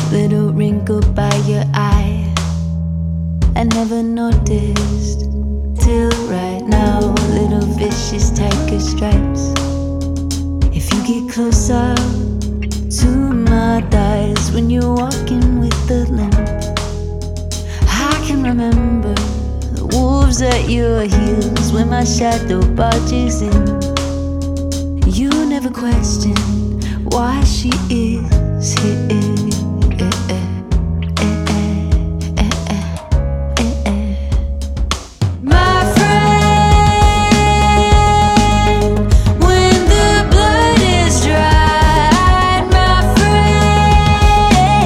Little wrinkle by your eye, I never noticed till right now. Little vicious tiger stripes. If you get closer to my thighs when you're walking with the limp, I can remember the wolves at your heels when my shadow barges in. You never question why she is here.